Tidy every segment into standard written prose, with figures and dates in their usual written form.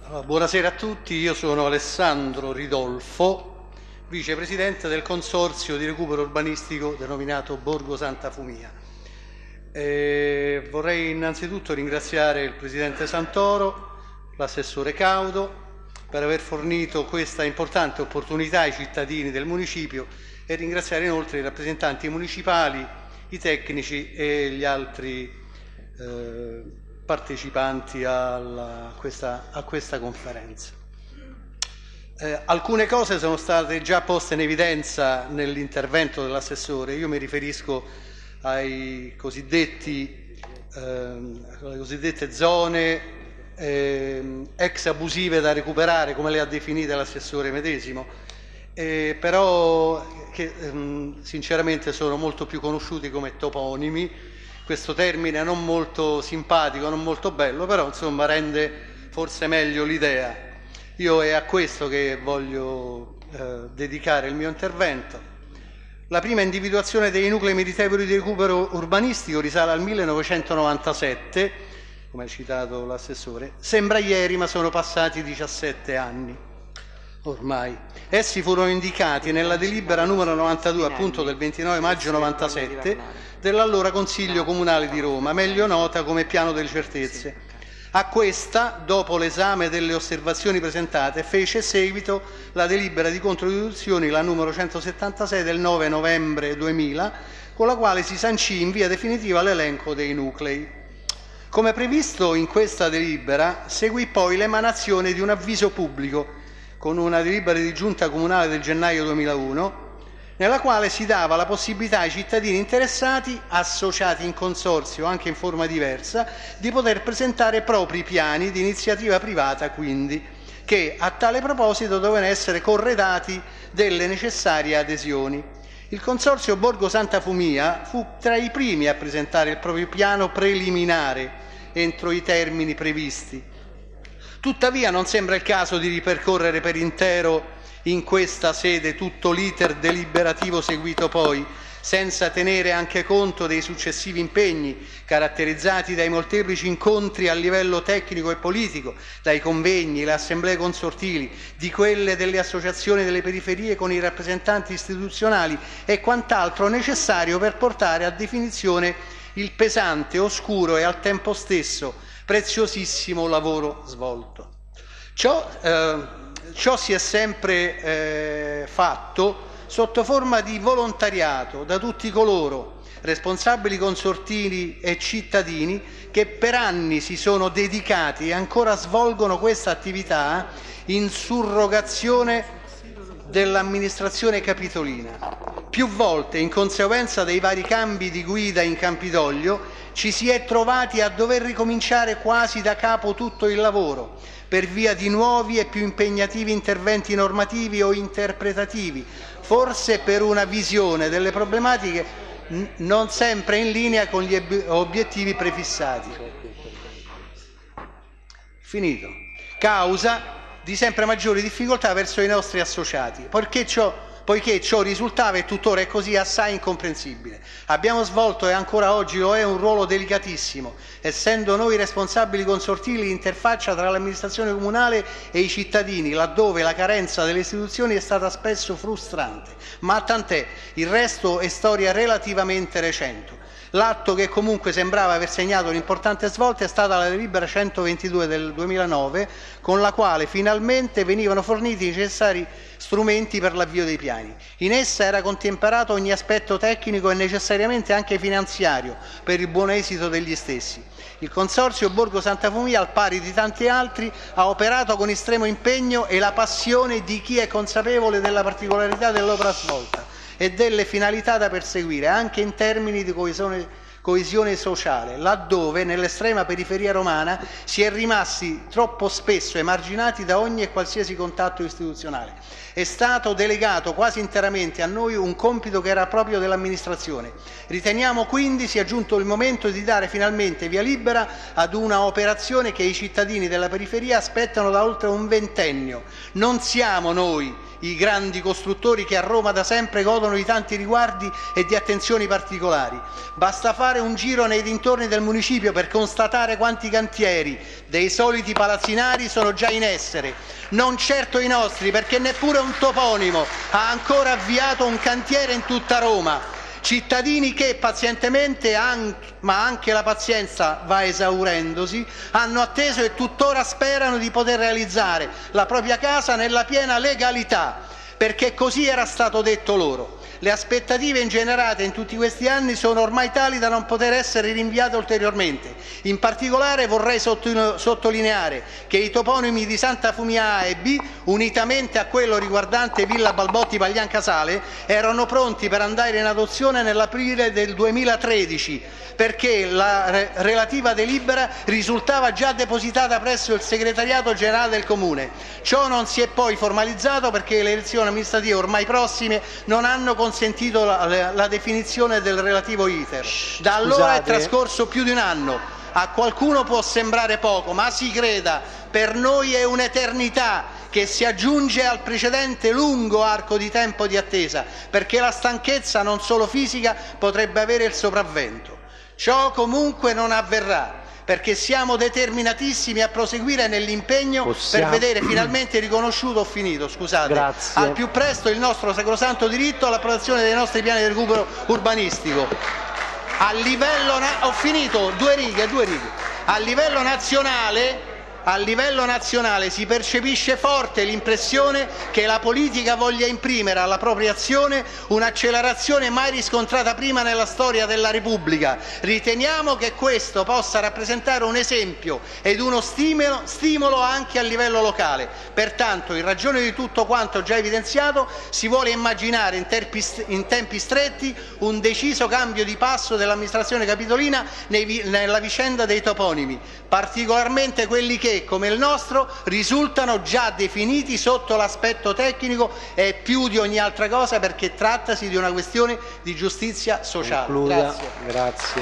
Buonasera a tutti, io sono Alessandro Ridolfo, vicepresidente del Consorzio di Recupero Urbanistico denominato Borgo Santa Fumia. Vorrei innanzitutto ringraziare il Presidente Santoro, l'assessore Caudo, per aver fornito questa importante opportunità ai cittadini del municipio e ringraziare inoltre i rappresentanti municipali, i tecnici e gli altri partecipanti a questa conferenza. Alcune cose sono state già poste in evidenza nell'intervento dell'assessore. Io mi riferisco alle cosiddette zone ex abusive da recuperare, come le ha definite l'assessore medesimo, però che sinceramente sono molto più conosciuti come toponimi. Questo termine non molto simpatico, non molto bello, però insomma rende forse meglio l'idea. Io è a questo che voglio dedicare il mio intervento. La prima individuazione dei nuclei meritevoli di recupero urbanistico risale al 1997, come ha citato l'assessore. Sembra ieri, ma sono passati 17 anni ormai. Essi furono indicati nella delibera numero 92 appunto del 29 maggio 97 dell'allora Consiglio Comunale di Roma, meglio nota come Piano delle Certezze. A questa, dopo l'esame delle osservazioni presentate, fece seguito la delibera di controriduzioni, la numero 176 del 9 novembre 2000, con la quale si sancì in via definitiva l'elenco dei nuclei. Come previsto in questa delibera, seguì poi l'emanazione di un avviso pubblico con una delibera di giunta comunale del gennaio 2001, nella quale si dava la possibilità ai cittadini interessati, associati in consorzio anche in forma diversa, di poter presentare propri piani di iniziativa privata, quindi, che a tale proposito dovevano essere corredati delle necessarie adesioni. Il Consorzio Borgo Santa Fumia fu tra i primi a presentare il proprio piano preliminare entro i termini previsti. Tuttavia non sembra il caso di ripercorrere per intero in questa sede tutto l'iter deliberativo seguito poi, senza tenere anche conto dei successivi impegni, caratterizzati dai molteplici incontri a livello tecnico e politico, dai convegni, le assemblee consortili, di quelle delle associazioni delle periferie con i rappresentanti istituzionali e quant'altro necessario per portare a definizione il pesante, oscuro e al tempo stesso preziosissimo lavoro svolto. Ciò si è sempre fatto sotto forma di volontariato da tutti coloro, responsabili consortili e cittadini, che per anni si sono dedicati e ancora svolgono questa attività in surrogazione dell'amministrazione capitolina. Più volte, in conseguenza dei vari cambi di guida in Campidoglio, ci si è trovati a dover ricominciare quasi da capo tutto il lavoro, per via di nuovi e più impegnativi interventi normativi o interpretativi, forse per una visione delle problematiche non sempre in linea con gli obiettivi prefissati. Finito. Causa di sempre maggiori difficoltà verso i nostri associati, poiché ciò risultava e tuttora è così assai incomprensibile. Abbiamo svolto e ancora oggi lo è un ruolo delicatissimo, essendo noi responsabili consortili l'interfaccia tra l'amministrazione comunale e i cittadini, laddove la carenza delle istituzioni è stata spesso frustrante. Ma tant'è, il resto è storia relativamente recente. L'atto che comunque sembrava aver segnato un'importante svolta è stata la delibera 122 del 2009, con la quale finalmente venivano forniti i necessari strumenti per l'avvio dei piani. In essa era contemperato ogni aspetto tecnico e necessariamente anche finanziario per il buon esito degli stessi. Il Consorzio Borgo Santa Fumia, al pari di tanti altri, ha operato con estremo impegno e la passione di chi è consapevole della particolarità dell'opera svolta e delle finalità da perseguire, anche in termini di coesione sociale, laddove nell'estrema periferia romana si è rimasti troppo spesso emarginati da ogni e qualsiasi contatto istituzionale. È stato delegato quasi interamente a noi un compito che era proprio dell'amministrazione. Riteniamo quindi sia giunto il momento di dare finalmente via libera ad una operazione che i cittadini della periferia aspettano da oltre un ventennio. Non siamo noi i grandi costruttori che a Roma da sempre godono di tanti riguardi e di attenzioni particolari. Basta fare fare un giro nei dintorni del municipio per constatare quanti cantieri dei soliti palazzinari sono già in essere. Non certo i nostri, perché neppure un toponimo ha ancora avviato un cantiere in tutta Roma. Cittadini che pazientemente, ma anche la pazienza va esaurendosi, hanno atteso e tuttora sperano di poter realizzare la propria casa nella piena legalità, perché così era stato detto loro. Le aspettative ingenerate in tutti questi anni sono ormai tali da non poter essere rinviate ulteriormente. In particolare vorrei sottolineare che i toponimi di Santa Fumia A e B, unitamente a quello riguardante Villa Balbotti Paglian Casale, erano pronti per andare in adozione nell'aprile del 2013, perché la relativa delibera risultava già depositata presso il segretariato generale del Comune. Ciò non si è poi formalizzato perché le elezioni amministrative ormai prossime non hanno consentito la definizione del relativo iter. Da allora è trascorso più di un anno. A qualcuno può sembrare poco, ma si creda, per noi è un'eternità che si aggiunge al precedente lungo arco di tempo di attesa, perché la stanchezza non solo fisica potrebbe avere il sopravvento. Ciò comunque non avverrà, perché siamo determinatissimi a proseguire nell'impegno per vedere finalmente riconosciuto, al più presto il nostro sacrosanto diritto all'approvazione dei nostri piani di recupero urbanistico. A livello A livello nazionale si percepisce forte l'impressione che la politica voglia imprimere alla propria azione un'accelerazione mai riscontrata prima nella storia della Repubblica. Riteniamo che questo possa rappresentare un esempio ed uno stimolo anche a livello locale. Pertanto, in ragione di tutto quanto già evidenziato, si vuole immaginare in tempi stretti un deciso cambio di passo dell'amministrazione capitolina nella vicenda dei toponimi, particolarmente quelli che, come il nostro, risultano già definiti sotto l'aspetto tecnico e più di ogni altra cosa perché trattasi di una questione di giustizia sociale. Grazie.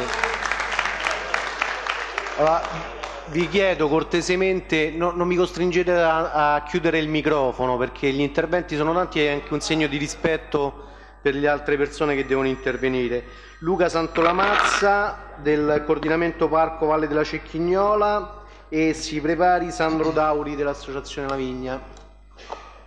Allora, vi chiedo cortesemente, non mi costringete a chiudere il microfono perché gli interventi sono tanti e è anche un segno di rispetto per le altre persone che devono intervenire. Luca Santolamazza del coordinamento Parco Valle della Cecchignola e si prepari Sandro Dauri dell'Associazione La Vigna.